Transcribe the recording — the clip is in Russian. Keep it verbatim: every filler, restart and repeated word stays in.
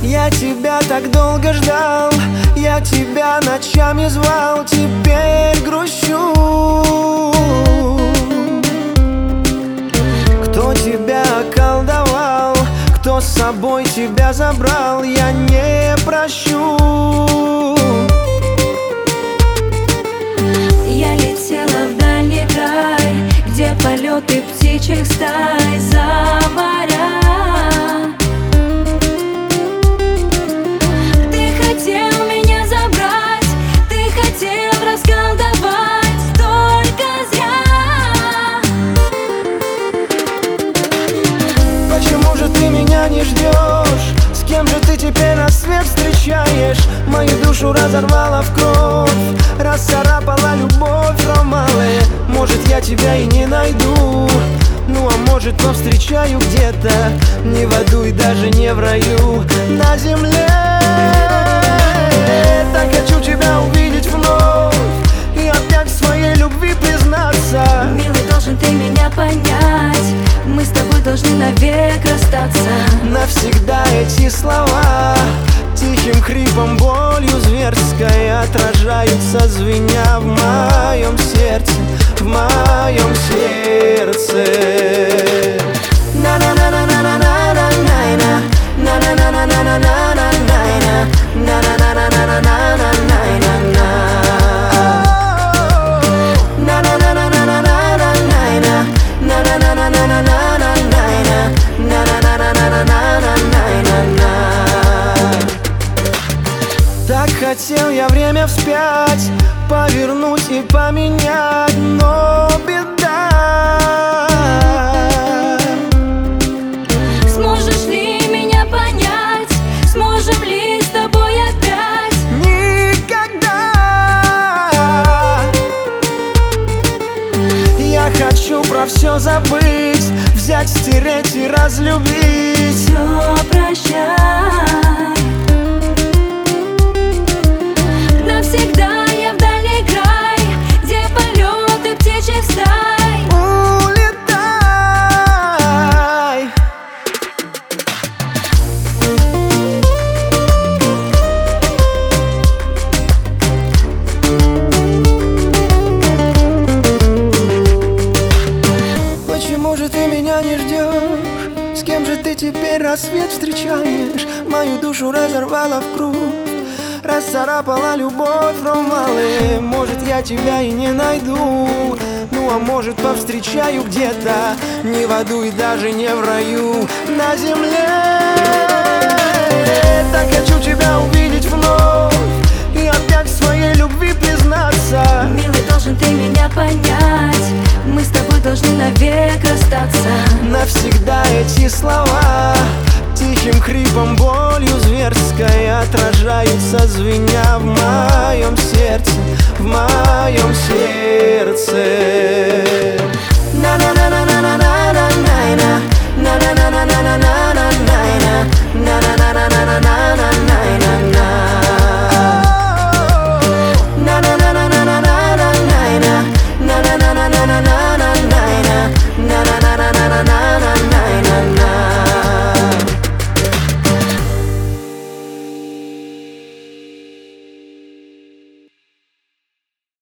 Я тебя так долго ждал, я тебя ночами звал, теперь грущу. Кто тебя околдовал, кто с собой тебя забрал, я не прощу. Я летела в дальний край, где полеты птичьих стай за моря. Ты хотел меня забрать, ты хотел расколдовать, только зря. Почему же ты меня не ждешь? С кем же ты теперь рассвет встречаешь? Мою душу разорвала в кровь, расцарапала любовь ромалы. Может, я тебя и не найду, ну а может, повстречаю где-то, не в аду и даже не в раю, на земле. Так хочу тебя увидеть вновь и опять в своей любви признаться. Милый, должен ты меня понять, мы с тобой должны навек расстаться. Навсегда эти слова тихим хрипом, болью зверской отражаются, звеня в моем сердце, в моем сердце. Так хотел я время вспять повернуть и поменять, но беда. Сможешь ли меня понять? Сможем ли с тобой опять? Никогда. Я хочу про все забыть, взять, стереть и разлюбить. Все прощай. Навсегда я в дальний край, где полеты птичьих стай. Улетай. Почему же ты меня не ждешь? С кем же ты теперь рассвет встречаешь? Мою душу разорвала в круг, расцарапала любовь ромалы. Может, я тебя и не найду, ну а может, повстречаю где-то, не в аду и даже не в раю, на земле. Так хочу тебя увидеть вновь и опять в своей любви признаться. Милый, должен ты меня понять, мы с тобой должны навек расстаться. Навсегда эти слова тихим хрипом, болью зверской отражаются, звеня в моем сердце, в моем сердце.